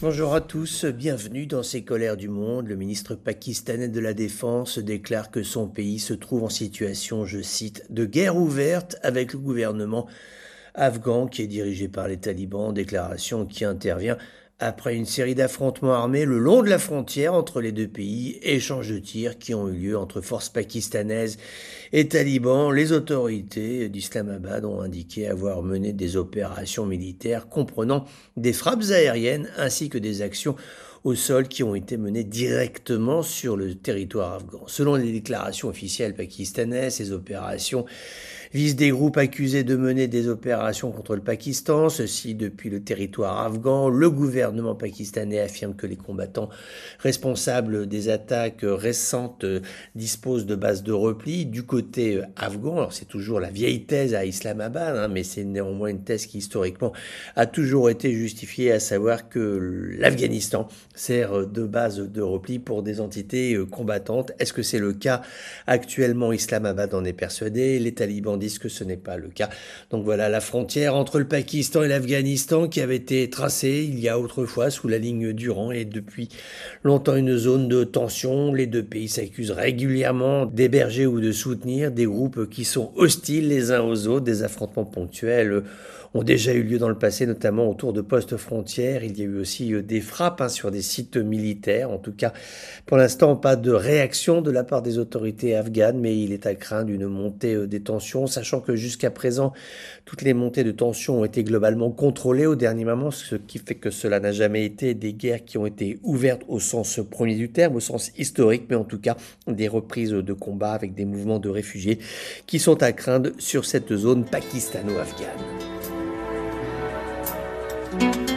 Bonjour à tous, bienvenue dans ces colères du monde. Le ministre pakistanais de la Défense déclare que son pays se trouve en situation, je cite, de guerre ouverte avec le gouvernement afghan qui est dirigé par les talibans, déclaration qui intervient après une série d'affrontements armés le long de la frontière entre les deux pays, échanges de tirs qui ont eu lieu entre forces pakistanaises et talibans. Les autorités d'Islamabad ont indiqué avoir mené des opérations militaires comprenant des frappes aériennes ainsi que des actions au sol qui ont été menées directement sur le territoire afghan. Selon les déclarations officielles pakistanaises, ces opérations visent des groupes accusés de mener des opérations contre le Pakistan, ceci depuis le territoire afghan. Le gouvernement pakistanais affirme que les combattants responsables des attaques récentes disposent de bases de repli du côté afghan. Alors c'est toujours la vieille thèse à Islamabad, mais c'est néanmoins une thèse qui historiquement a toujours été justifiée, à savoir que l'Afghanistan sert de base de repli pour des entités combattantes. Est-ce que c'est le cas actuellement? Islamabad en est persuadé, les talibans disent que ce n'est pas le cas. Donc voilà la frontière entre le Pakistan et l'Afghanistan qui avait été tracée il y a autrefois sous la ligne Durand et depuis longtemps une zone de tension. Les deux pays s'accusent régulièrement d'héberger ou de soutenir des groupes qui sont hostiles les uns aux autres. Des affrontements ponctuels ont déjà eu lieu dans le passé, notamment autour de postes frontières. Il y a eu aussi des frappes sur des sites militaires. En tout cas, pour l'instant, pas de réaction de la part des autorités afghanes, mais il est à craindre une montée des tensions, sachant que jusqu'à présent, toutes les montées de tensions ont été globalement contrôlées au dernier moment, ce qui fait que cela n'a jamais été des guerres qui ont été ouvertes au sens premier du terme, au sens historique, mais en tout cas des reprises de combat avec des mouvements de réfugiés qui sont à craindre sur cette zone pakistano-afghane.